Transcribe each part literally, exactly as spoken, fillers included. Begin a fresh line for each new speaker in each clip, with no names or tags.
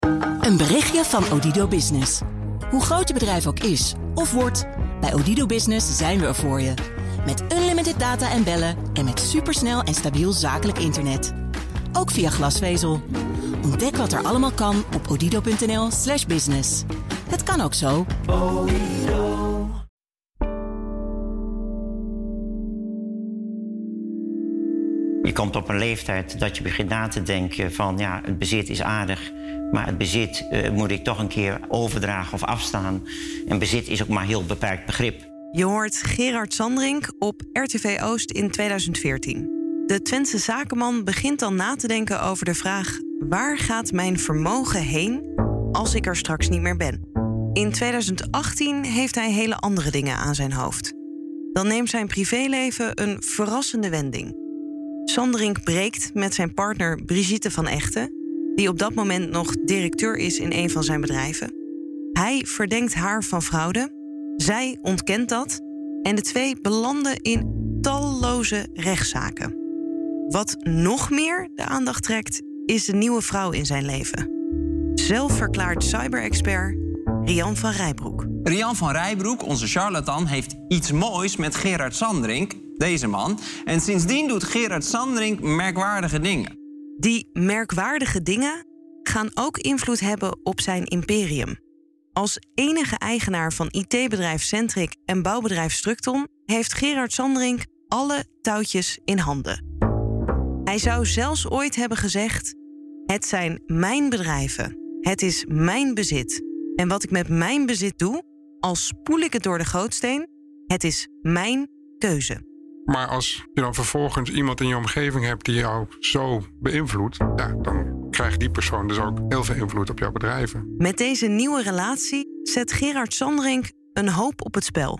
Een berichtje van Odido Business. Hoe groot je bedrijf ook is of wordt, bij Odido Business zijn we er voor je. Met unlimited data en bellen en met supersnel en stabiel zakelijk internet. Ook via glasvezel. Ontdek wat er allemaal kan op odido.nl slash business. Het kan ook zo.
Je komt op een leeftijd dat je begint na te denken van ja, het bezit is aardig, maar het bezit uh, moet ik toch een keer overdragen of afstaan. En bezit is ook maar heel beperkt begrip.
Je hoort Gerard Sandring op R T V Oost in tweeduizend veertien. De Twentse zakenman begint dan na te denken over de vraag: waar gaat mijn vermogen heen als ik er straks niet meer ben? In tweeduizend achttien heeft hij hele andere dingen aan zijn hoofd. Dan neemt zijn privéleven een verrassende wending. Sandring breekt met zijn partner Brigitte van Echten, die op dat moment nog directeur is in een van zijn bedrijven. Hij verdenkt haar van fraude. Zij ontkent dat. En de twee belanden in talloze rechtszaken. Wat nog meer de aandacht trekt, is de nieuwe vrouw in zijn leven. Zelfverklaard cyberexpert Rian van Rijbroek.
Rian van Rijbroek, onze charlatan, heeft iets moois met Gerard Sandring, deze man. En sindsdien doet Gerard Sandring merkwaardige dingen.
Die merkwaardige dingen gaan ook invloed hebben op zijn imperium. Als enige eigenaar van I T-bedrijf Centric en bouwbedrijf Structon heeft Gerard Sandring alle touwtjes in handen. Hij zou zelfs ooit hebben gezegd: het zijn mijn bedrijven, het is mijn bezit. En wat ik met mijn bezit doe, al spoel ik het door de gootsteen, het is mijn keuze.
Maar als je dan vervolgens iemand in je omgeving hebt die jou zo beïnvloedt, ja, dan krijgt die persoon dus ook heel veel invloed op jouw bedrijven.
Met deze nieuwe relatie zet Gerard Sandring een hoop op het spel.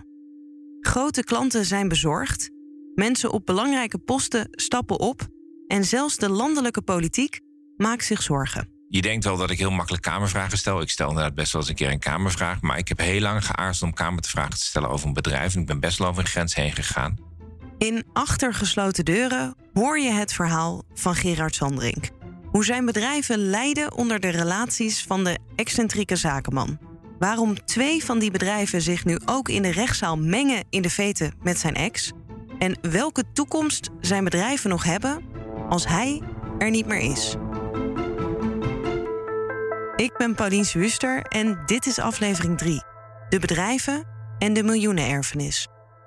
Grote klanten zijn bezorgd, mensen op belangrijke posten stappen op en zelfs de landelijke politiek maakt zich zorgen.
Je denkt wel dat ik heel makkelijk kamervragen stel. Ik stel inderdaad best wel eens een keer een kamervraag, maar ik heb heel lang geaarzeld om kamervragen te stellen over een bedrijf en ik ben best wel over een grens heen gegaan.
In Achter gesloten deuren hoor je het verhaal van Gerard Sandring. Hoe zijn bedrijven lijden onder de relaties van de excentrieke zakenman. Waarom twee van die bedrijven zich nu ook in de rechtszaal mengen in de veten met zijn ex. En welke toekomst zijn bedrijven nog hebben als hij er niet meer is. Ik ben Paulien Swuster en dit is aflevering drie. De bedrijven en de miljoenenerfenis.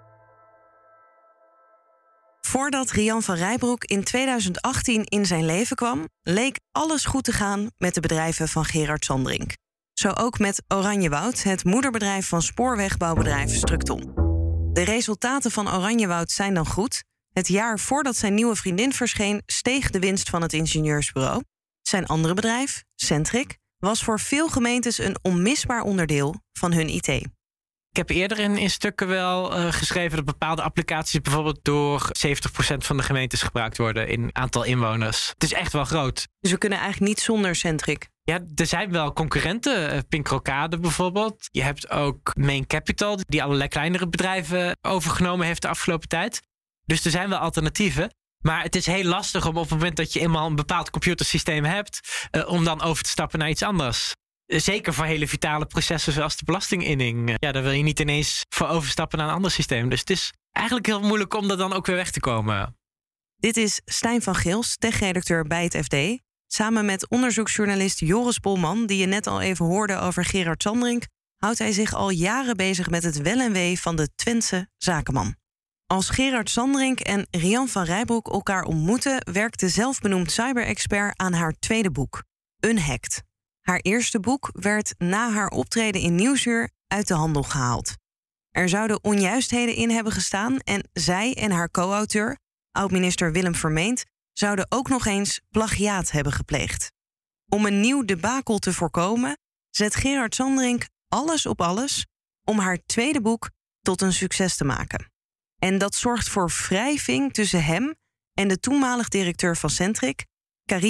Voordat Rian van Rijbroek in tweeduizend achttien in zijn leven kwam, leek alles goed te gaan met de bedrijven van Gerard Sandring. Zo ook met Oranjewoud, het moederbedrijf van spoorwegbouwbedrijf Structon. De resultaten van Oranjewoud zijn dan goed. Het jaar voordat zijn nieuwe vriendin verscheen, steeg de winst van het ingenieursbureau. Zijn andere bedrijf, Centric, was voor veel gemeentes een onmisbaar onderdeel van hun I T.
Ik heb eerder in, in stukken wel uh, geschreven dat bepaalde applicaties bijvoorbeeld door zeventig procent van de gemeentes gebruikt worden in aantal inwoners. Het is echt wel groot.
Dus we kunnen eigenlijk niet zonder Centric.
Ja, er zijn wel concurrenten. Uh, Pincrocade bijvoorbeeld. Je hebt ook Main Capital, die allerlei kleinere bedrijven overgenomen heeft de afgelopen tijd. Dus er zijn wel alternatieven. Maar het is heel lastig om op het moment dat je eenmaal een bepaald computersysteem hebt, uh, om dan over te stappen naar iets anders. Zeker voor hele vitale processen zoals de belastinginning. Ja, daar wil je niet ineens voor overstappen naar een ander systeem. Dus het is eigenlijk heel moeilijk om er dan ook weer weg te komen.
Dit is Stijn van Gils, tech-redacteur bij het F D. Samen met onderzoeksjournalist Joris Polman, die je net al even hoorde over Gerard Sandring, houdt hij zich al jaren bezig met het wel en wee van de Twentse zakenman. Als Gerard Sandring en Rian van Rijbroek elkaar ontmoeten, werkt de zelfbenoemd cyberexpert aan haar tweede boek, Unhacked. Haar eerste boek werd na haar optreden in Nieuwsuur uit de handel gehaald. Er zouden onjuistheden in hebben gestaan en zij en haar co-auteur, oud-minister Willem Vermeend, zouden ook nog eens plagiaat hebben gepleegd. Om een nieuw debakel te voorkomen, zet Gerard Sandring alles op alles om haar tweede boek tot een succes te maken. En dat zorgt voor wrijving tussen hem en de toenmalig directeur van Centric, Karim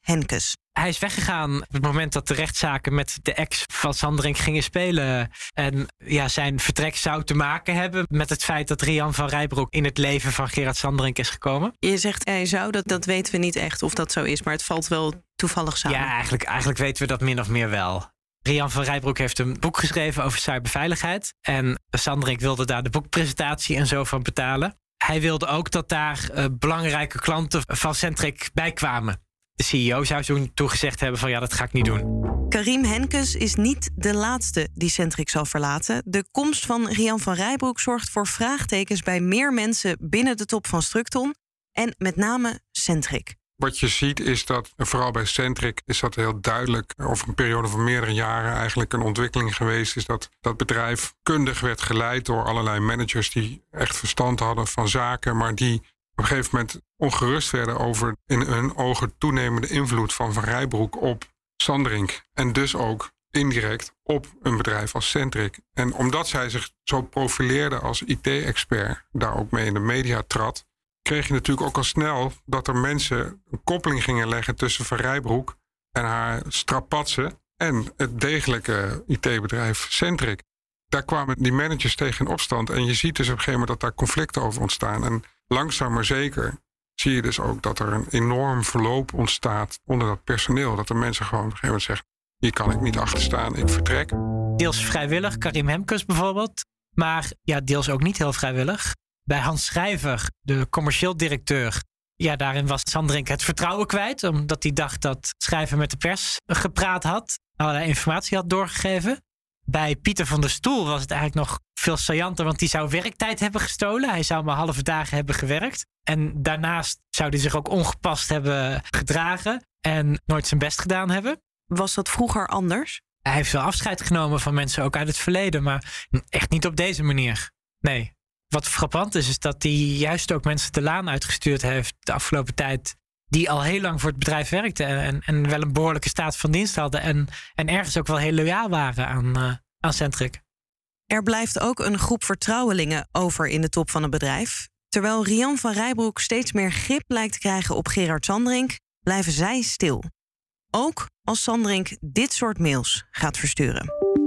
Henkes.
Hij is weggegaan op het moment dat de rechtszaken met de ex van Sandring gingen spelen. En ja, zijn vertrek zou te maken hebben met het feit dat Rian van Rijbroek in het leven van Gerard Sandring is gekomen.
Je zegt hij zou, dat, dat weten we niet echt of dat zo is, maar het valt wel toevallig samen.
Ja, eigenlijk, eigenlijk weten we dat min of meer wel. Rian van Rijbroek heeft een boek geschreven over cyberveiligheid. En Sandring wilde daar de boekpresentatie en zo van betalen. Hij wilde ook dat daar uh, belangrijke klanten van Centric bij kwamen. De C E O zou toen toegezegd hebben van ja, dat ga ik niet doen.
Karim Henkes is niet de laatste die Centric zal verlaten. De komst van Rian van Rijbroek zorgt voor vraagtekens bij meer mensen binnen de top van Structon. En met name Centric.
Wat je ziet is dat, vooral bij Centric, is dat heel duidelijk over een periode van meerdere jaren eigenlijk een ontwikkeling geweest. Is dat dat bedrijf kundig werd geleid door allerlei managers die echt verstand hadden van zaken, maar die op een gegeven moment ongerust werden over in hun ogen toenemende invloed van Van Rijbroek op Sandring. En dus ook indirect op een bedrijf als Centric. En omdat zij zich zo profileerde als I T-expert, daar ook mee in de media trad, kreeg je natuurlijk ook al snel dat er mensen een koppeling gingen leggen tussen Van Rijbroek en haar strapatsen en het degelijke I T-bedrijf Centric. Daar kwamen die managers tegen in opstand en je ziet dus op een gegeven moment dat daar conflicten over ontstaan. En langzaam maar zeker zie je dus ook dat er een enorm verloop ontstaat onder dat personeel. Dat de mensen gewoon op een gegeven moment zeggen, hier kan ik niet achter staan, ik vertrek.
Deels vrijwillig, Karim Henkes bijvoorbeeld. Maar ja, deels ook niet heel vrijwillig. Bij Hans Schrijver, de commercieel directeur, ja, daarin was Sandring het vertrouwen kwijt, omdat hij dacht dat Schrijver met de pers gepraat had, allerlei informatie had doorgegeven. Bij Pieter van der Stoel was het eigenlijk nog veel saillanter, want die zou werktijd hebben gestolen. Hij zou maar halve dagen hebben gewerkt. En daarnaast zou hij zich ook ongepast hebben gedragen en nooit zijn best gedaan hebben.
Was dat vroeger anders?
Hij heeft wel afscheid genomen van mensen ook uit het verleden, maar echt niet op deze manier. Nee. Wat frappant is, is dat hij juist ook mensen de laan uitgestuurd heeft de afgelopen tijd, die al heel lang voor het bedrijf werkten en, en wel een behoorlijke staat van dienst hadden en, en ergens ook wel heel loyaal waren aan, uh, aan Centric.
Er blijft ook een groep vertrouwelingen over in de top van het bedrijf. Terwijl Rian van Rijbroek steeds meer grip lijkt te krijgen op Gerard Sandring, blijven zij stil. Ook als Sandring dit soort mails gaat versturen.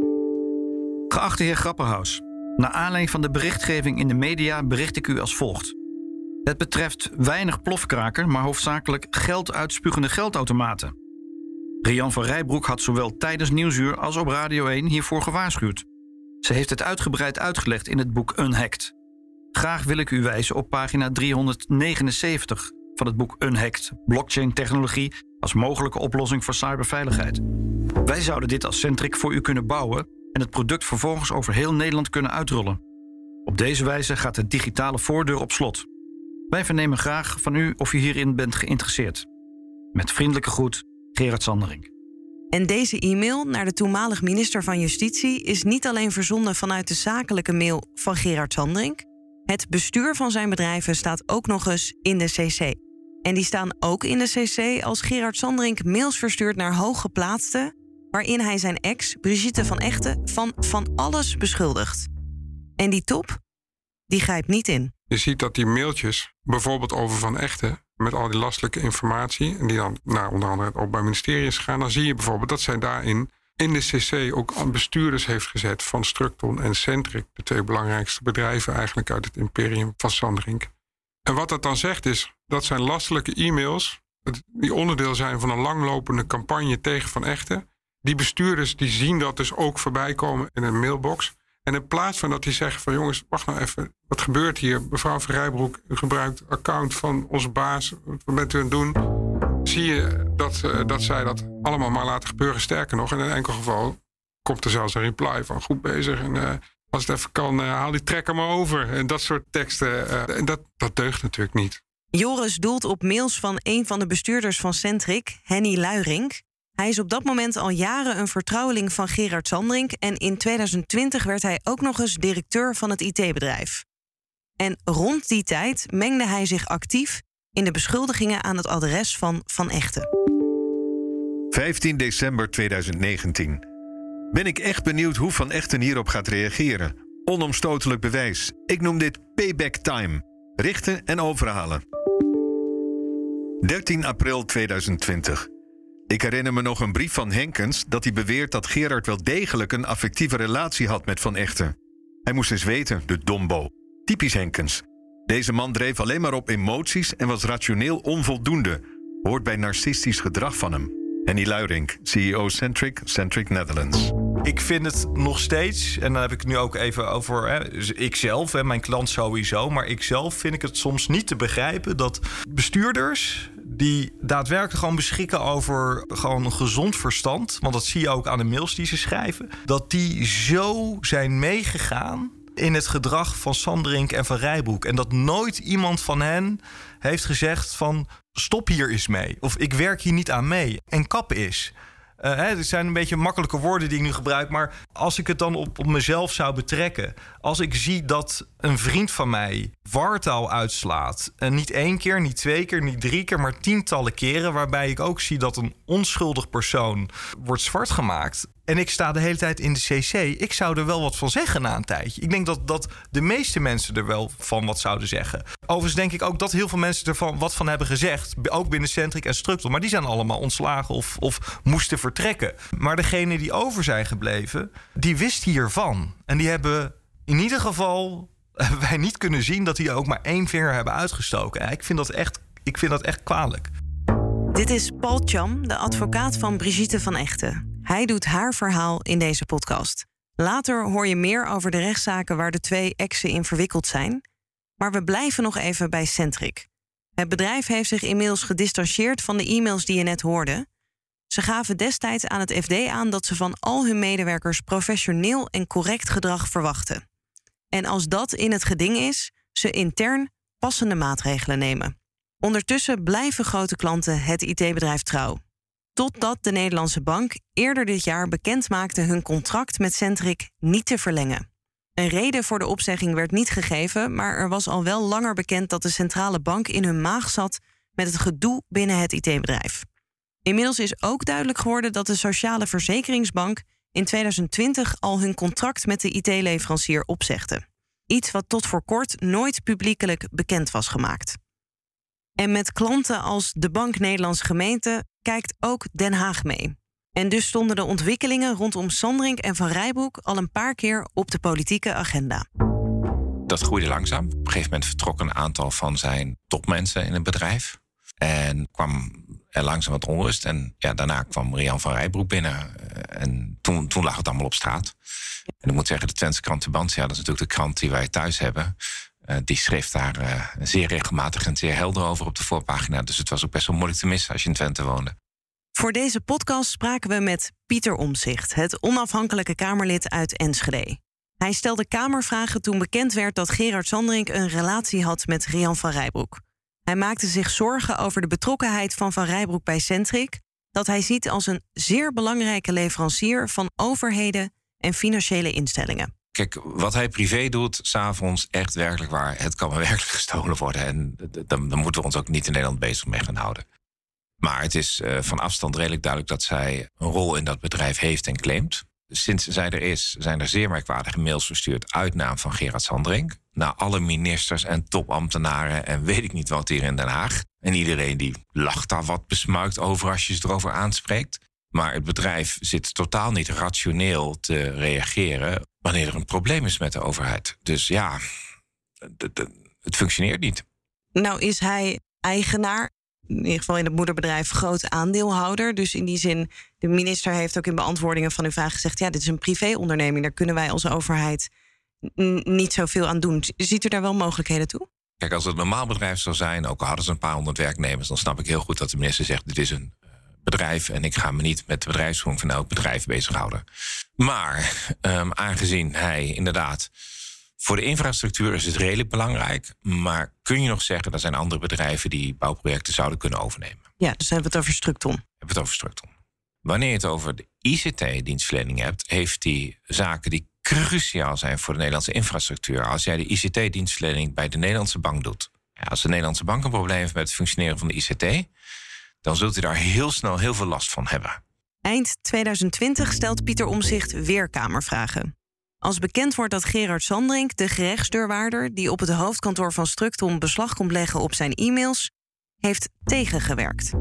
Geachte heer Grapperhaus, naar aanleiding van de berichtgeving in de media bericht ik u als volgt. Het betreft weinig plofkraker, maar hoofdzakelijk geld uitspugende geldautomaten. Rian van Rijbroek had zowel tijdens Nieuwsuur als op Radio één hiervoor gewaarschuwd. Ze heeft het uitgebreid uitgelegd in het boek Unhacked. Graag wil ik u wijzen op pagina driehonderdnegenenzeventig van het boek Unhacked, blockchain-technologie als mogelijke oplossing voor cyberveiligheid. Wij zouden dit als Centric voor u kunnen bouwen en het product vervolgens over heel Nederland kunnen uitrollen. Op deze wijze gaat de digitale voordeur op slot. Wij vernemen graag van u of u hierin bent geïnteresseerd. Met vriendelijke groet, Gerard Sandring.
En deze e-mail naar de toenmalig minister van Justitie is niet alleen verzonden vanuit de zakelijke mail van Gerard Sandring. Het bestuur van zijn bedrijven staat ook nog eens in de C C. En die staan ook in de C C als Gerard Sandring mails verstuurt naar hooggeplaatsten, waarin hij zijn ex, Brigitte van Echten, van van alles beschuldigt. En die top, die grijpt niet in.
Je ziet dat die mailtjes, bijvoorbeeld over Van Echten, met al die lastelijke informatie, en die dan naar onder andere het Openbaar Ministerie is gegaan, dan zie je bijvoorbeeld dat zij daarin in de C C ook aan bestuurders heeft gezet van Structon en Centric, de twee belangrijkste bedrijven eigenlijk uit het imperium van Sandring. En wat dat dan zegt is, dat zijn lastelijke e-mails die onderdeel zijn van een langlopende campagne tegen Van Echten. Die bestuurders die zien dat dus ook voorbij komen in een mailbox. En in plaats van dat die zeggen van jongens, wacht nou even, wat gebeurt hier? Mevrouw Van Rijbroek, u gebruikt het account van onze baas, wat bent u aan het doen? Zie je dat, uh, dat zij dat allemaal maar laten gebeuren. Sterker nog, in een enkel geval komt er zelfs een reply van goed bezig. En uh, als het even kan, uh, haal die trekker maar over. En dat soort teksten, uh, en dat, dat deugt natuurlijk niet.
Joris doelt op mails van een van de bestuurders van Centric, Henny Luiring. Hij is op dat moment al jaren een vertrouweling van Gerard Sandring en in tweeduizend twintig werd hij ook nog eens directeur van het I T-bedrijf. En rond die tijd mengde hij zich actief in de beschuldigingen aan het adres van Van Echten.
vijftien december tweeduizend negentien. Ben ik echt benieuwd hoe Van Echten hierop gaat reageren. Onomstotelijk bewijs. Ik noem dit payback time. Richten en overhalen. dertien april tweeduizend twintig. Ik herinner me nog een brief van Henkens dat hij beweert dat Gerard wel degelijk een affectieve relatie had met Van Echten. Hij moest eens weten, de dombo. Typisch Henkens. Deze man dreef alleen maar op emoties en was rationeel onvoldoende. Hoort bij narcistisch gedrag van hem. Henny Luirink, C E O Centric, Centric Netherlands.
Ik vind het nog steeds, en dan heb ik het nu ook even over hè, ikzelf en mijn klant sowieso, maar ikzelf vind ik het soms niet te begrijpen dat bestuurders die daadwerkelijk gewoon beschikken over gewoon een gezond verstand, want dat zie je ook aan de mails die ze schrijven, dat die zo zijn meegegaan in het gedrag van Sanderink en Van Rijbroek. En dat nooit iemand van hen heeft gezegd van stop hier eens mee. Of ik werk hier niet aan mee. En kap is. Uh, hè, het zijn een beetje makkelijke woorden die ik nu gebruik. Maar als ik het dan op, op mezelf zou betrekken. Als ik zie dat een vriend van mij wartaal uitslaat. En niet één keer, niet twee keer, niet drie keer, maar tientallen keren. Waarbij ik ook zie dat een onschuldig persoon wordt zwart gemaakt. En ik sta de hele tijd in de cc. Ik zou er wel wat van zeggen na een tijdje. Ik denk dat, dat de meeste mensen er wel van wat zouden zeggen. Overigens denk ik ook dat heel veel mensen er van wat van hebben gezegd. Ook binnen Centric en Structel. Maar die zijn allemaal ontslagen of, of moesten vertrekken. Maar degenen die over zijn gebleven, die wisten hiervan. En die hebben in ieder geval hebben wij niet kunnen zien dat die ook maar één vinger hebben uitgestoken. Ik vind dat echt, ik vind dat echt kwalijk.
Dit is Paul Cham, de advocaat van Brigitte Van Echten. Hij doet haar verhaal in deze podcast. Later hoor je meer over de rechtszaken waar de twee exen in verwikkeld zijn. Maar we blijven nog even bij Centric. Het bedrijf heeft zich inmiddels gedistanceerd van de e-mails die je net hoorde. Ze gaven destijds aan het F D aan dat ze van al hun medewerkers professioneel en correct gedrag verwachten. En als dat in het geding is, ze intern passende maatregelen nemen. Ondertussen blijven grote klanten het I T-bedrijf trouw. Totdat de Nederlandse bank eerder dit jaar bekend maakte hun contract met Centric niet te verlengen. Een reden voor de opzegging werd niet gegeven, maar er was al wel langer bekend dat de centrale bank in hun maag zat met het gedoe binnen het I T-bedrijf. Inmiddels is ook duidelijk geworden dat de Sociale Verzekeringsbank in tweeduizend twintig al hun contract met de I T-leverancier opzegde. Iets wat tot voor kort nooit publiekelijk bekend was gemaakt. En met klanten als de Bank Nederlandse Gemeenten kijkt ook Den Haag mee. En dus stonden de ontwikkelingen rondom Sanderink en Van Rijbroek al een paar keer op de politieke agenda.
Dat groeide langzaam. Op een gegeven moment vertrok een aantal van zijn topmensen in het bedrijf. En kwam er langzaam wat onrust. En ja, daarna kwam Rian van Rijbroek binnen. En toen, toen lag het allemaal op straat. En ik moet zeggen, de Twentse krant Tubantia, dat is natuurlijk de krant die wij thuis hebben. Uh, die schreef daar uh, zeer regelmatig en zeer helder over op de voorpagina. Dus het was ook best wel moeilijk te missen als je in Twente woonde.
Voor deze podcast spraken we met Pieter Omtzigt, het onafhankelijke Kamerlid uit Enschede. Hij stelde Kamervragen toen bekend werd dat Gerard Sanderink een relatie had met Rian van Rijbroek. Hij maakte zich zorgen over de betrokkenheid van Van Rijbroek bij Centric, dat hij ziet als een zeer belangrijke leverancier van overheden en financiële instellingen.
Kijk, wat hij privé doet, 's avonds echt werkelijk waar. Het kan maar werkelijk gestolen worden. En dan, dan moeten we ons ook niet in Nederland bezig mee gaan houden. Maar het is uh, van afstand redelijk duidelijk dat zij een rol in dat bedrijf heeft en claimt. Sinds zij er is, zijn er zeer merkwaardige mails verstuurd uit naam van Gerard Sanderink naar alle ministers en topambtenaren en weet ik niet wat hier in Den Haag. En iedereen die lacht daar wat besmuikt over als je ze erover aanspreekt. Maar het bedrijf zit totaal niet rationeel te reageren wanneer er een probleem is met de overheid. Dus ja, het functioneert niet.
Nou is hij eigenaar, in ieder geval in het moederbedrijf, groot aandeelhouder. Dus in die zin, de minister heeft ook in beantwoordingen van uw vraag gezegd, ja, dit is een privéonderneming, daar kunnen wij als overheid n- niet zoveel aan doen. Ziet u daar wel mogelijkheden toe?
Kijk, als het een normaal bedrijf zou zijn, ook al hadden ze een paar honderd werknemers, dan snap ik heel goed dat de minister zegt, dit is een bedrijf en ik ga me niet met de bedrijfsvoering van elk bedrijf bezighouden. Maar um, aangezien hij inderdaad, voor de infrastructuur is het redelijk belangrijk, maar kun je nog zeggen, er zijn andere bedrijven die bouwprojecten zouden kunnen overnemen.
Ja, dus hebben we het over Structon.
Hebben we het over Structon. Wanneer je het over de I C T-dienstverlening hebt, heeft die zaken die cruciaal zijn voor de Nederlandse infrastructuur. Als jij de I C T-dienstverlening bij de Nederlandse bank doet, ja, als de Nederlandse bank een probleem heeft met het functioneren van de I C T, dan zult u daar heel snel heel veel last van hebben.
Eind tweeduizend twintig stelt Pieter Omtzigt weer Kamervragen. Als bekend wordt dat Gerard Sanderink, de gerechtsdeurwaarder die op het hoofdkantoor van Structon beslag komt leggen op zijn e-mails, heeft tegengewerkt.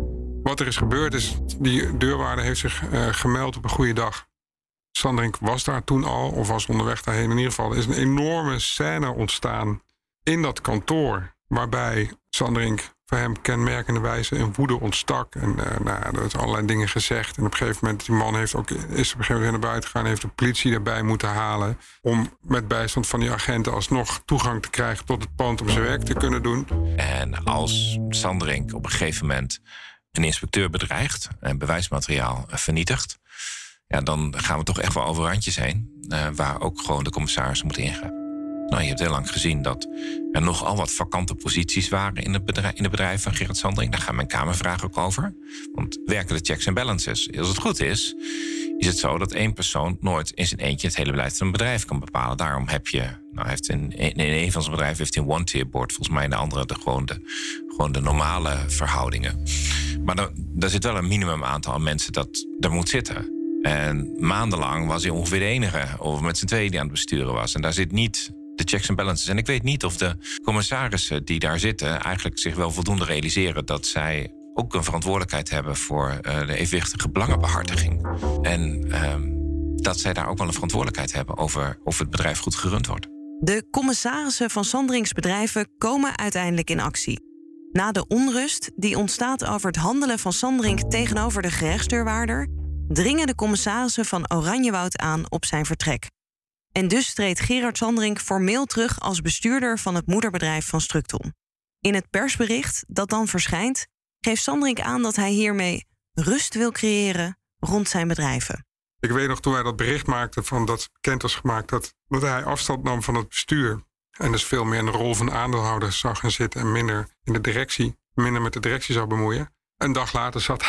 Wat er is gebeurd is, die deurwaarder heeft zich uh, gemeld op een goede dag. Sanderink was daar toen al, of was onderweg daarheen. In ieder geval er is een enorme scène ontstaan in dat kantoor, waarbij Sanderink voor hem kenmerkende wijze in woede ontstak. En uh, nou, er is allerlei dingen gezegd. En op een gegeven moment, die man heeft ook, is op een gegeven moment naar buiten gegaan, heeft de politie erbij moeten halen om met bijstand van die agenten alsnog toegang te krijgen tot het pand om zijn werk te kunnen doen.
En als Sanderink op een gegeven moment een inspecteur bedreigt en bewijsmateriaal vernietigt, ja, dan gaan we toch echt wel over randjes heen, uh, waar ook gewoon de commissarissen moeten ingrijpen. Nou, je hebt heel lang gezien dat er nogal wat vakante posities waren in het bedrijf, in het bedrijf van Gerard Sanderink. Daar gaan mijn Kamervragen ook over. Want werken de checks en balances? Als het goed is, is het zo dat één persoon nooit in zijn eentje het hele beleid van een bedrijf kan bepalen. Daarom heb je, nou, heeft in, in een van zijn bedrijven heeft hij een one-tier board, volgens mij in de andere de, gewoon, de, gewoon de normale verhoudingen. Maar dan, daar zit wel een minimum aantal mensen dat er moet zitten. En maandenlang was hij ongeveer de enige, of met z'n tweeën die aan het besturen was. En daar zit niet de checks en balances. En ik weet niet of de commissarissen die daar zitten eigenlijk zich wel voldoende realiseren dat zij ook een verantwoordelijkheid hebben voor uh, de evenwichtige belangenbehartiging. En uh, dat zij daar ook wel een verantwoordelijkheid hebben over of het bedrijf goed gerund wordt.
De commissarissen van Sanderinks bedrijven komen uiteindelijk in actie. Na de onrust die ontstaat over het handelen van Sanderink tegenover de gerechtsdeurwaarder, dringen de commissarissen van Oranjewoud aan op zijn vertrek. En dus treedt Gerard Sanderink formeel terug als bestuurder van het moederbedrijf van Structon. In het persbericht dat dan verschijnt, geeft Sanderink aan dat hij hiermee rust wil creëren rond zijn bedrijven.
Ik weet nog toen wij dat bericht maakten, van dat bekend was gemaakt, dat, dat hij afstand nam van het bestuur. En dus veel meer in de rol van aandeelhouder zou gaan zitten en minder in de directie, minder met de directie zou bemoeien. Een dag later zat,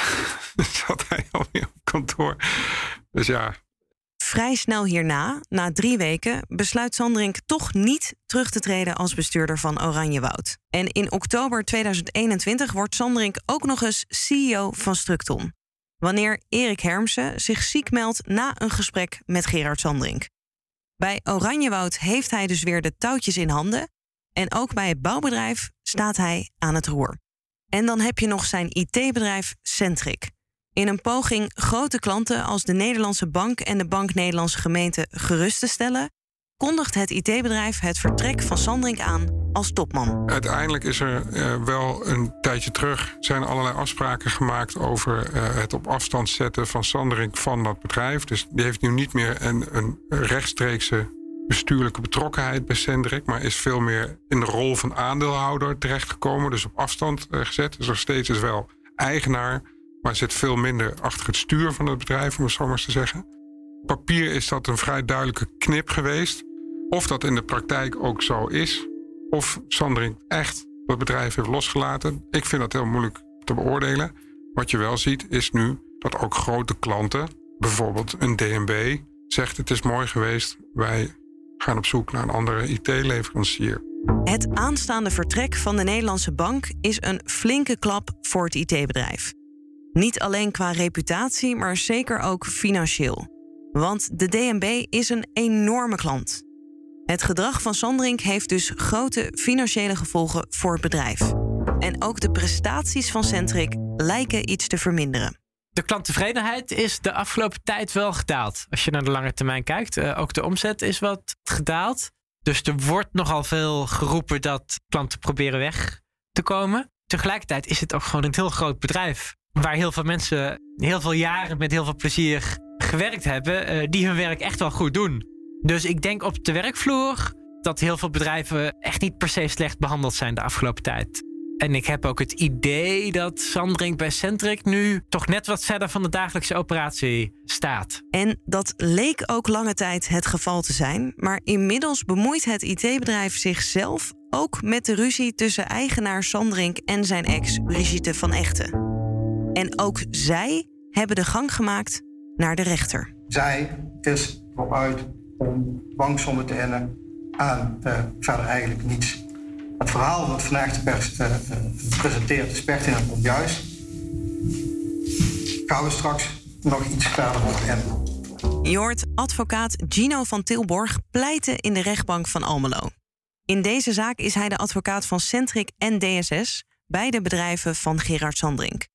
zat hij alweer op kantoor. Dus ja.
Vrij snel hierna, na drie weken, besluit Sanderink toch niet terug te treden als bestuurder van Oranjewoud. En in oktober tweeduizend eenentwintig wordt Sanderink ook nog eens C E O van Structon. Wanneer Erik Hermsen zich ziek meldt na een gesprek met Gerard Sanderink. Bij Oranjewoud heeft hij dus weer de touwtjes in handen. En ook bij het bouwbedrijf staat hij aan het roer. En dan heb je nog zijn I T-bedrijf Centric. In een poging grote klanten als de Nederlandse Bank en de Bank Nederlandse Gemeente gerust te stellen, kondigt het I T-bedrijf het vertrek van Sanderink aan als topman.
Uiteindelijk is er uh, wel een tijdje terug zijn allerlei afspraken gemaakt over uh, het op afstand zetten van Sanderink van dat bedrijf. Dus die heeft nu niet meer een, een rechtstreekse bestuurlijke betrokkenheid bij Sanderink, maar is veel meer in de rol van aandeelhouder terechtgekomen, dus op afstand uh, gezet. Dus nog steeds is wel eigenaar, maar zit veel minder achter het stuur van het bedrijf, om het zo maar eens te zeggen. Op papier is dat een vrij duidelijke knip geweest. Of dat in de praktijk ook zo is, of Sanderink echt dat bedrijf heeft losgelaten. Ik vind dat heel moeilijk te beoordelen. Wat je wel ziet is nu dat ook grote klanten, bijvoorbeeld een D N B, zegt het is mooi geweest, wij gaan op zoek naar een andere I T-leverancier.
Het aanstaande vertrek van de Nederlandse Bank is een flinke klap voor het I T-bedrijf. Niet alleen qua reputatie, maar zeker ook financieel. Want de D N B is een enorme klant. Het gedrag van Sanderink heeft dus grote financiële gevolgen voor het bedrijf. En ook de prestaties van Centric lijken iets te verminderen.
De klanttevredenheid is de afgelopen tijd wel gedaald. Als je naar de lange termijn kijkt. Uh, ook de omzet is wat gedaald. Dus er wordt nogal veel geroepen dat klanten proberen weg te komen. Tegelijkertijd is het ook gewoon een heel groot bedrijf, waar heel veel mensen heel veel jaren met heel veel plezier gewerkt hebben, uh, die hun werk echt wel goed doen. Dus ik denk op de werkvloer dat heel veel bedrijven echt niet per se slecht behandeld zijn de afgelopen tijd. En ik heb ook het idee dat Sanderink bij Centric nu toch net wat verder van de dagelijkse operatie staat.
En dat leek ook lange tijd het geval te zijn, maar inmiddels bemoeit het I T-bedrijf zichzelf ook met de ruzie tussen eigenaar Sanderink en zijn ex Brigitte van Echten. En ook zij hebben de gang gemaakt naar de rechter.
Zij is erop uit om banksommen te innen aan uh, verder eigenlijk niets. Het verhaal wat vandaag de pers uh, uh, presenteert is pertinent onjuist. Gaan we straks nog iets verder op in.
Je hoort advocaat Gino van Tilborg pleiten in de rechtbank van Almelo. In deze zaak is hij de advocaat van Centric en D S S, beide bedrijven van Gerard Sanderink.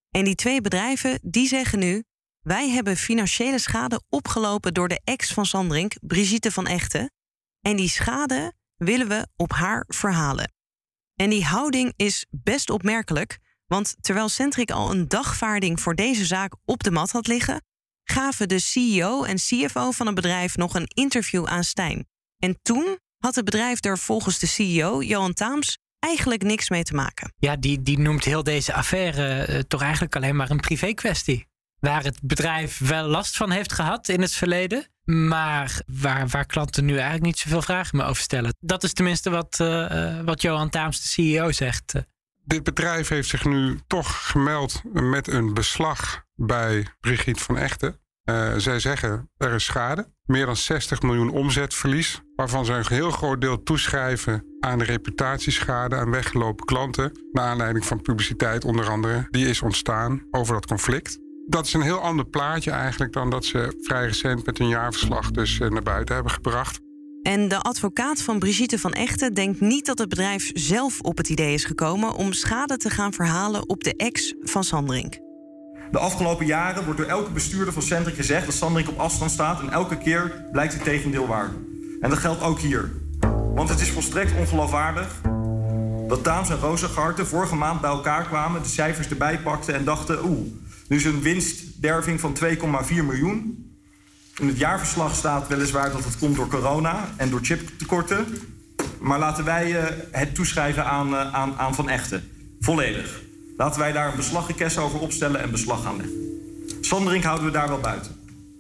En die twee bedrijven die zeggen nu: wij hebben financiële schade opgelopen door de ex van Sanderink, Brigitte van Echten. En die schade willen we op haar verhalen. En die houding is best opmerkelijk, want terwijl Centric al een dagvaarding voor deze zaak op de mat had liggen, gaven de C E O en C F O van het bedrijf nog een interview aan Stijn. En toen had het bedrijf er volgens de C E O, Johan Taams, eigenlijk niks mee te maken.
Ja, die, die noemt heel deze affaire uh, toch eigenlijk alleen maar een privé-kwestie. Waar het bedrijf wel last van heeft gehad in het verleden, maar waar, waar klanten nu eigenlijk niet zoveel vragen meer over stellen. Dat is tenminste wat, uh, wat Johan Taams, de C E O, zegt.
Dit bedrijf heeft zich nu toch gemeld met een beslag bij Brigitte van Echten. Uh, zij zeggen er is schade. Meer dan zestig miljoen omzetverlies. Waarvan ze een heel groot deel toeschrijven aan de reputatieschade aan weggelopen klanten. Naar aanleiding van publiciteit onder andere. Die is ontstaan over dat conflict. Dat is een heel ander plaatje eigenlijk dan dat ze vrij recent met hun jaarverslag dus naar buiten hebben gebracht.
En de advocaat van Brigitte van Echten denkt niet dat het bedrijf zelf op het idee is gekomen om schade te gaan verhalen op de ex van Sanderink.
De afgelopen jaren wordt door elke bestuurder van Centric gezegd dat Sanderink op afstand staat en elke keer blijkt het tegendeel waar. En dat geldt ook hier. Want het is volstrekt ongeloofwaardig dat Taams en Rozengarten vorige maand bij elkaar kwamen, de cijfers erbij pakten en dachten, oeh, nu is een winstderving van twee komma vier miljoen. In het jaarverslag staat weliswaar dat het komt door corona en door chiptekorten. Maar laten wij uh, het toeschrijven aan, uh, aan, aan Van Echten. Volledig. Laten wij daar een beslagrequest over opstellen en beslag gaan leggen. Sanderink houden we daar wel buiten.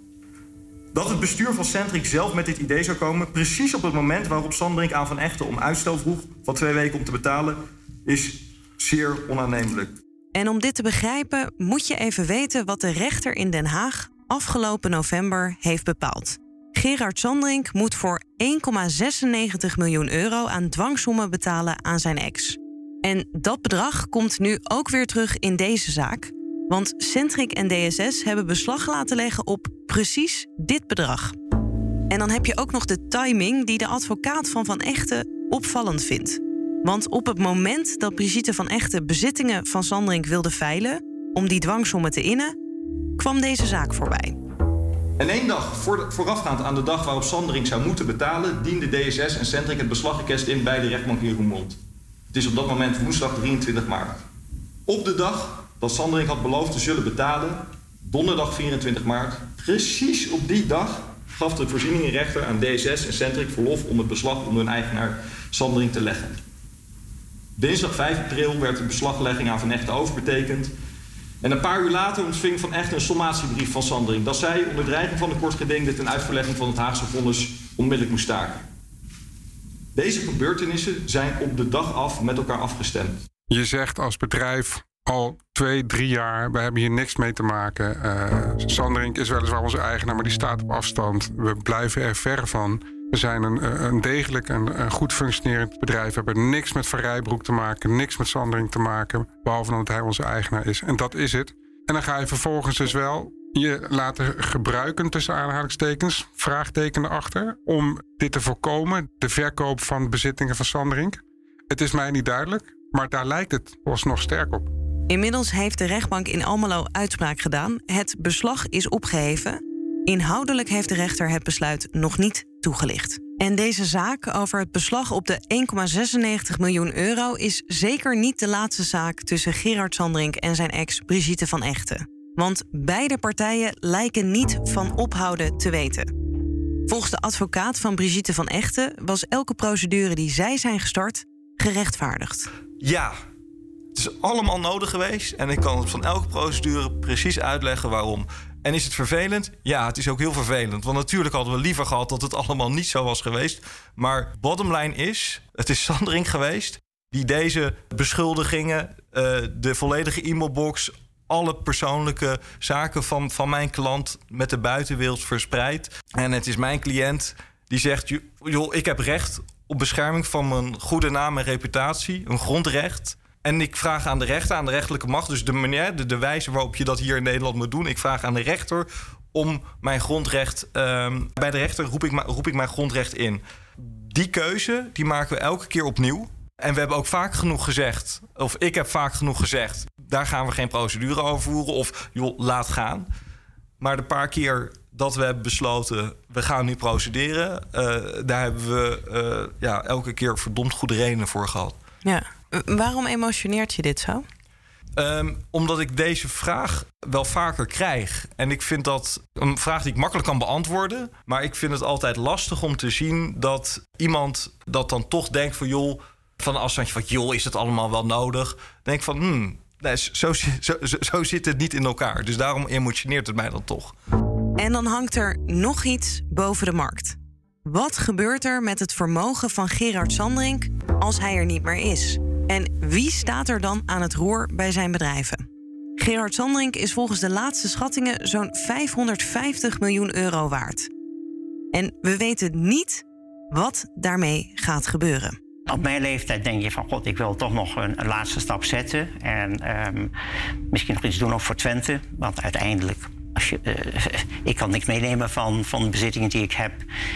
Dat het bestuur van Centric zelf met dit idee zou komen, precies op het moment waarop Sanderink aan Van Echten om uitstel vroeg van twee weken om te betalen, is zeer onaannemelijk.
En om dit te begrijpen moet je even weten wat de rechter in Den Haag afgelopen november heeft bepaald. Gerard Sanderink moet voor één komma zesennegentig miljoen euro aan dwangsommen betalen aan zijn ex. En dat bedrag komt nu ook weer terug in deze zaak. Want Centric en D S S hebben beslag laten leggen op precies dit bedrag. En dan heb je ook nog de timing die de advocaat van Van Echten opvallend vindt. Want op het moment dat Brigitte van Echten bezittingen van Sanderink wilde veilen om die dwangsommen te innen, kwam deze zaak voorbij.
En één dag voor, voorafgaand aan de dag waarop Sanderink zou moeten betalen, diende D S S en Centric het beslagrequest in bij de rechtbank in Roermond. Het is op dat moment woensdag drieëntwintig maart. Op de dag dat Sanderink had beloofd te zullen betalen, donderdag vierentwintig maart, precies op die dag gaf de voorzieningenrechter aan D S S en Centric verlof om het beslag onder hun eigenaar Sanderink te leggen. Dinsdag vijf april werd de beslaglegging aan Van Echten overbetekend. En een paar uur later ontving Van Echten een sommatiebrief van Sanderink dat zij onder dreiging van de kortgedingde ten uitvoerlegging van het Haagse vonnis onmiddellijk moest staken. Deze gebeurtenissen zijn op de dag af met elkaar afgestemd.
Je zegt als bedrijf al twee, drie jaar, we hebben hier niks mee te maken. Uh, Sanderink is weliswaar onze eigenaar, maar die staat op afstand. We blijven er ver van. We zijn een, een degelijk en een goed functionerend bedrijf. We hebben niks met Van Rijbroek te maken, niks met Sanderink te maken, behalve dat hij onze eigenaar is. En dat is het. En dan ga je vervolgens dus wel je laten gebruiken, tussen aanhalingstekens, vraagteken erachter, om dit te voorkomen, de verkoop van bezittingen van Sanderink. Het is mij niet duidelijk, maar daar lijkt het alsnog sterk op.
Inmiddels heeft de rechtbank in Almelo uitspraak gedaan. Het beslag is opgeheven. Inhoudelijk heeft de rechter het besluit nog niet toegelicht. En deze zaak over het beslag op de één komma zesennegentig miljoen euro is zeker niet de laatste zaak tussen Gerard Sanderink en zijn ex Brigitte van Echten. Want beide partijen lijken niet van ophouden te weten. Volgens de advocaat van Brigitte van Echten was elke procedure die zij zijn gestart gerechtvaardigd.
Ja, het is allemaal nodig geweest en ik kan het van elke procedure precies uitleggen waarom. En is het vervelend? Ja, het is ook heel vervelend. Want natuurlijk hadden we liever gehad dat het allemaal niet zo was geweest. Maar bottomline is, het is Sanderink geweest die deze beschuldigingen, uh, de volledige e-mailbox, alle persoonlijke zaken van, van mijn klant met de buitenwereld verspreidt. En het is mijn cliënt die zegt, joh, ik heb recht op bescherming van mijn goede naam en reputatie, een grondrecht. En ik vraag aan de rechter, aan de rechterlijke macht, dus de manier, de, de wijze waarop je dat hier in Nederland moet doen. Ik vraag aan de rechter om mijn grondrecht, uh, bij de rechter roep ik, roep ik mijn grondrecht in. Die keuze, die maken we elke keer opnieuw. En we hebben ook vaak genoeg gezegd, of ik heb vaak genoeg gezegd, daar gaan we geen procedure over voeren. Of joh, laat gaan. Maar de paar keer dat we hebben besloten, we gaan nu procederen, Uh, daar hebben we uh, ja, elke keer verdomd goede redenen voor gehad.
Ja. Waarom emotioneert je dit zo?
Um, omdat ik deze vraag wel vaker krijg. En ik vind dat een vraag die ik makkelijk kan beantwoorden. Maar ik vind het altijd lastig om te zien dat iemand dat dan toch denkt van joh, van een afstandje van joh, is het allemaal wel nodig? Denk van hmm, nee, zo, zo, zo, zo zit het niet in elkaar. Dus daarom emotioneert het mij dan toch.
En dan hangt er nog iets boven de markt. Wat gebeurt er met het vermogen van Gerard Sandring als hij er niet meer is? En wie staat er dan aan het roer bij zijn bedrijven? Gerard Sandring is volgens de laatste schattingen zo'n vijfhonderdvijftig miljoen euro waard. En we weten niet wat daarmee gaat gebeuren.
Op mijn leeftijd denk je van god, ik wil toch nog een, een laatste stap zetten. En um, misschien nog iets doen ook voor Twente. Want uiteindelijk, als je, uh, ik kan niks meenemen van, van de bezittingen die ik heb.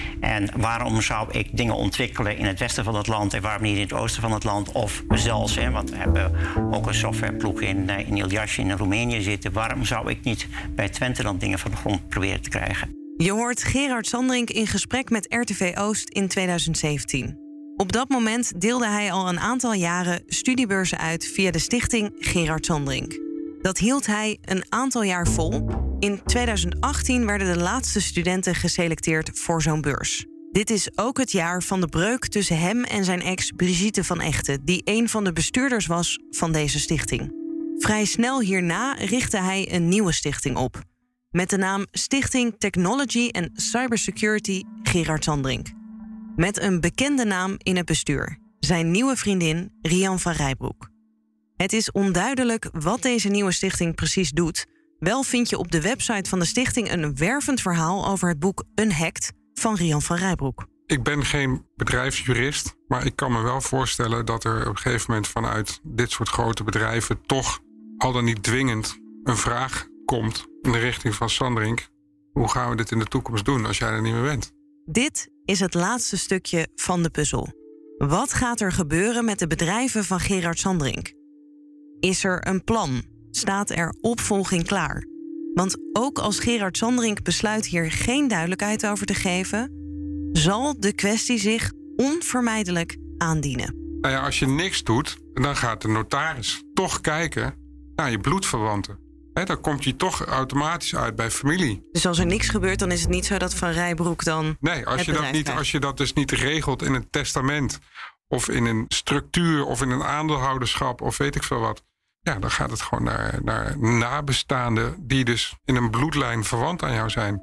En waarom zou ik dingen ontwikkelen in het westen van het land en waarom niet in het oosten van het land? Of zelfs, hè, want we hebben ook een softwareploeg in, uh, in Iljasje in Roemenië zitten. Waarom zou ik niet bij Twente dan dingen van de grond proberen te krijgen?
Je hoort Gerard Sandring in gesprek met R T V Oost in tweeduizend zeventien. Op dat moment deelde hij al een aantal jaren studiebeurzen uit via de stichting Gerard Sandring. Dat hield hij een aantal jaar vol. In tweeduizend achttien werden de laatste studenten geselecteerd voor zo'n beurs. Dit is ook het jaar van de breuk tussen hem en zijn ex Brigitte van Echten, die een van de bestuurders was van deze stichting. Vrij snel hierna richtte hij een nieuwe stichting op, met de naam Stichting Technology and Cybersecurity Gerard Sandring. Met een bekende naam in het bestuur, zijn nieuwe vriendin Rian van Rijbroek. Het is onduidelijk wat deze nieuwe stichting precies doet. Wel vind je op de website van de stichting een wervend verhaal over het boek Unhacked van Rian van Rijbroek.
Ik ben geen bedrijfsjurist, maar ik kan me wel voorstellen dat er op een gegeven moment vanuit dit soort grote bedrijven toch al dan niet dwingend een vraag komt in de richting van Sandring. Hoe gaan we dit in de toekomst doen als jij er niet meer bent?
Dit is het laatste stukje van de puzzel. Wat gaat er gebeuren met de bedrijven van Gerard Sandring? Is er een plan? Staat er opvolging klaar? Want ook als Gerard Sandring besluit hier geen duidelijkheid over te geven, zal de kwestie zich onvermijdelijk aandienen.
Nou ja, als je niks doet, dan gaat de notaris toch kijken naar je bloedverwanten. He, dan komt je toch automatisch uit bij familie.
Dus als er niks gebeurt, dan is het niet zo dat Van Rijbroek dan.
Nee, als je, dat niet, als je dat dus niet regelt in een testament, of in een structuur, of in een aandeelhouderschap, of weet ik veel wat. Ja, dan gaat het gewoon naar, naar nabestaanden die dus in een bloedlijn verwant aan jou zijn.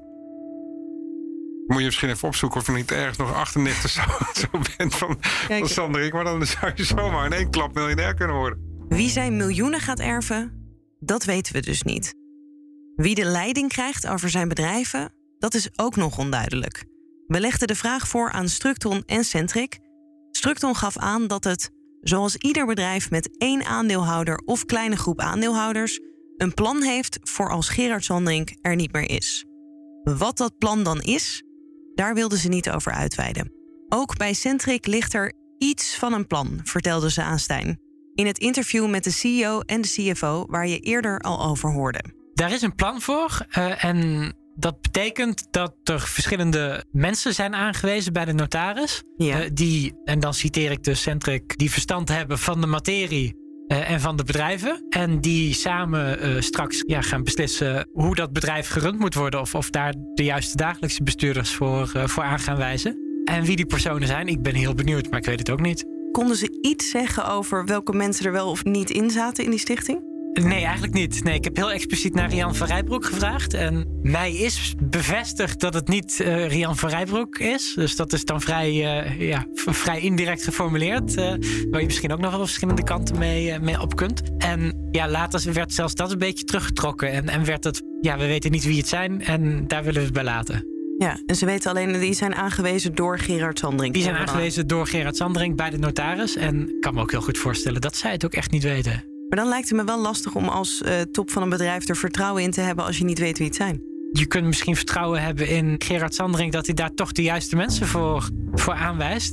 Moet je misschien even opzoeken of je niet ergens nog achternichten zo, zo bent van, van Sandring. Maar dan zou je zomaar in één klap miljonair kunnen worden.
Wie zijn miljoenen gaat erven, dat weten we dus niet. Wie de leiding krijgt over zijn bedrijven, dat is ook nog onduidelijk. We legden de vraag voor aan Structon en Centric. Structon gaf aan dat het, zoals ieder bedrijf met één aandeelhouder of kleine groep aandeelhouders, een plan heeft voor als Gerard Sandring er niet meer is. Wat dat plan dan is, daar wilden ze niet over uitweiden. Ook bij Centric ligt er iets van een plan, vertelde ze aan Stijn. In het interview met de C E O en de C F O waar je eerder al over hoorde.
Daar is een plan voor uh, en dat betekent dat er verschillende mensen zijn aangewezen bij de notaris.
Ja.
Uh, die, en dan citeer ik de Centric, die verstand hebben van de materie uh, en van de bedrijven. En die samen uh, straks ja, gaan beslissen hoe dat bedrijf gerund moet worden. Of, of daar de juiste dagelijkse bestuurders voor, uh, voor aan gaan wijzen. En wie die personen zijn, ik ben heel benieuwd, maar ik weet het ook niet.
Konden ze iets zeggen over welke mensen er wel of niet in zaten in die stichting?
Nee, eigenlijk niet. Nee, ik heb heel expliciet naar Rian van Rijbroek gevraagd. En mij is bevestigd dat het niet uh, Rian van Rijbroek is. Dus dat is dan vrij, uh, ja, v- vrij indirect geformuleerd. Uh, waar je misschien ook nog wel verschillende kanten mee, uh, mee op kunt. En ja, later werd zelfs dat een beetje teruggetrokken. En, en werd het, ja, we weten niet wie het zijn. En daar willen we het bij laten.
Ja, en ze weten alleen, die zijn aangewezen door Gerard Sandring.
Die zijn aangewezen door Gerard Sandring bij de notaris. En ik kan me ook heel goed voorstellen dat zij het ook echt niet weten.
Maar dan lijkt het me wel lastig om als uh, top van een bedrijf er vertrouwen in te hebben als je niet weet wie het zijn.
Je kunt misschien vertrouwen hebben in Gerard Sandring dat hij daar toch de juiste mensen voor, voor aanwijst.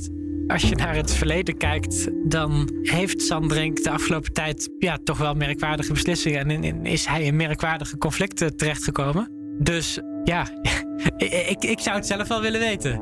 Als je naar het verleden kijkt, dan heeft Sanderink de afgelopen tijd ja, toch wel merkwaardige beslissingen. En in, is hij in merkwaardige conflicten terechtgekomen. Dus ja, ik, ik zou het zelf wel willen weten.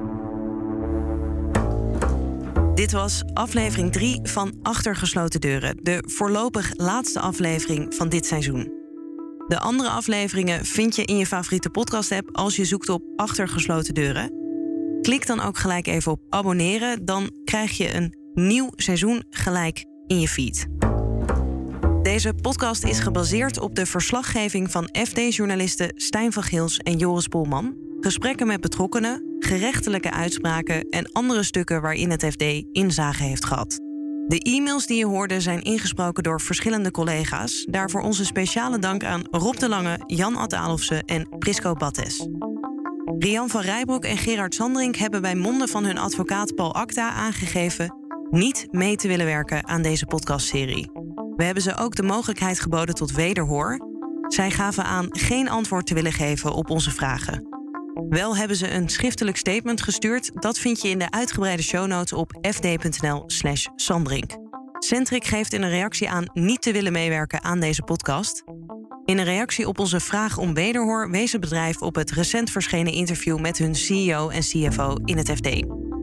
Dit was aflevering drie van Achter gesloten deuren. De voorlopig laatste aflevering van dit seizoen. De andere afleveringen vind je in je favoriete podcast-app als je zoekt op Achter gesloten deuren. Klik dan ook gelijk even op abonneren. Dan krijg je een nieuw seizoen gelijk in je feed. Deze podcast is gebaseerd op de verslaggeving van F D-journalisten Stijn van Gils en Joris Polman. Gesprekken met betrokkenen, gerechtelijke uitspraken en andere stukken waarin het F D inzage heeft gehad. De e-mails die je hoorde zijn ingesproken door verschillende collega's. Daarvoor onze speciale dank aan Rob de Lange, Jan Ad Alofse en Prisco Battes. Rian van Rijbroek en Gerard Sanderink hebben bij monden van hun advocaat Paul Akta aangegeven niet mee te willen werken aan deze podcastserie. We hebben ze ook de mogelijkheid geboden tot wederhoor. Zij gaven aan geen antwoord te willen geven op onze vragen. Wel hebben ze een schriftelijk statement gestuurd. Dat vind je in de uitgebreide show notes op fd.nl slash Sanderink. Centric geeft in een reactie aan niet te willen meewerken aan deze podcast. In een reactie op onze vraag om wederhoor wees het bedrijf op het recent verschenen interview met hun C E O en C F O in het F D.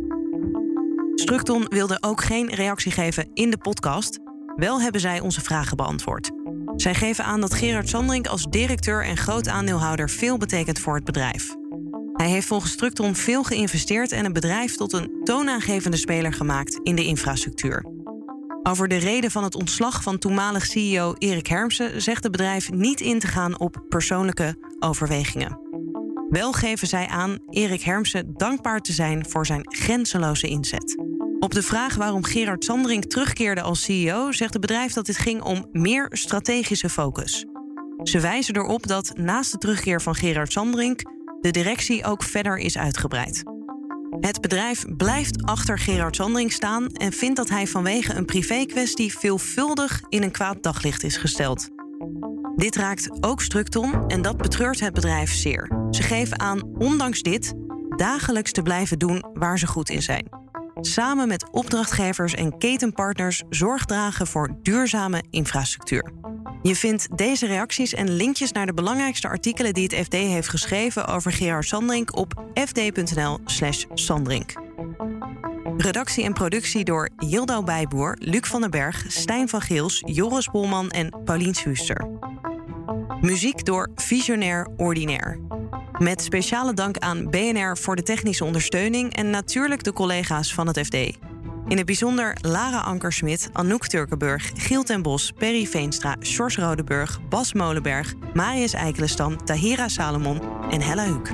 Structon wilde ook geen reactie geven in de podcast. Wel hebben zij onze vragen beantwoord. Zij geven aan dat Gerard Sanderink als directeur en groot aandeelhouder veel betekent voor het bedrijf. Hij heeft volgens Structon veel geïnvesteerd en het bedrijf tot een toonaangevende speler gemaakt in de infrastructuur. Over de reden van het ontslag van toenmalig C E O Erik Hermsen zegt het bedrijf niet in te gaan op persoonlijke overwegingen. Wel geven zij aan Erik Hermsen dankbaar te zijn voor zijn grenzeloze inzet. Op de vraag waarom Gerard Sanderink terugkeerde als C E O zegt het bedrijf dat dit ging om meer strategische focus. Ze wijzen erop dat naast de terugkeer van Gerard Sanderink de directie ook verder is uitgebreid. Het bedrijf blijft achter Gerard Sanderink staan en vindt dat hij vanwege een privé-kwestie veelvuldig in een kwaad daglicht is gesteld. Dit raakt ook Structon en dat betreurt het bedrijf zeer. Ze geven aan, ondanks dit, dagelijks te blijven doen waar ze goed in zijn. Samen met opdrachtgevers en ketenpartners zorg dragen voor duurzame infrastructuur. Je vindt deze reacties en linkjes naar de belangrijkste artikelen die het F D heeft geschreven over Gerard Sanderink op fd.nl slash Sanderink. Redactie en productie door Yildau Bijboer, Luc van den Berg, Stijn van Gils, Joris Polman en Paulien Schuster. Muziek door Visionair Ordinair. Met speciale dank aan B N R voor de technische ondersteuning en natuurlijk de collega's van het F D. In het bijzonder Lara Ankersmit, Anouk Turkenburg, Giel ten Bos, Perry Veenstra, Sjors Rodeburg, Bas Molenberg, Marius Eikelenstam, Tahira Salomon en Hella Huuk.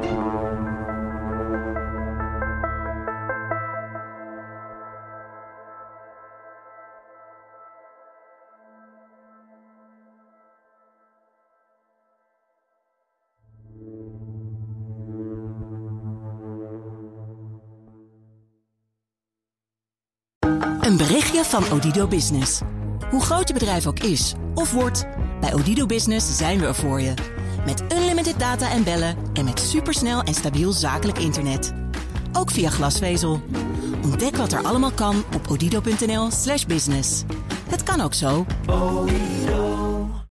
Een berichtje van Odido Business. Hoe groot je bedrijf ook is of wordt, bij Odido Business zijn we er voor je. Met unlimited data en bellen en met supersnel en stabiel zakelijk internet. Ook via glasvezel. Ontdek wat er allemaal kan op odido.nl slash business. Het kan ook zo.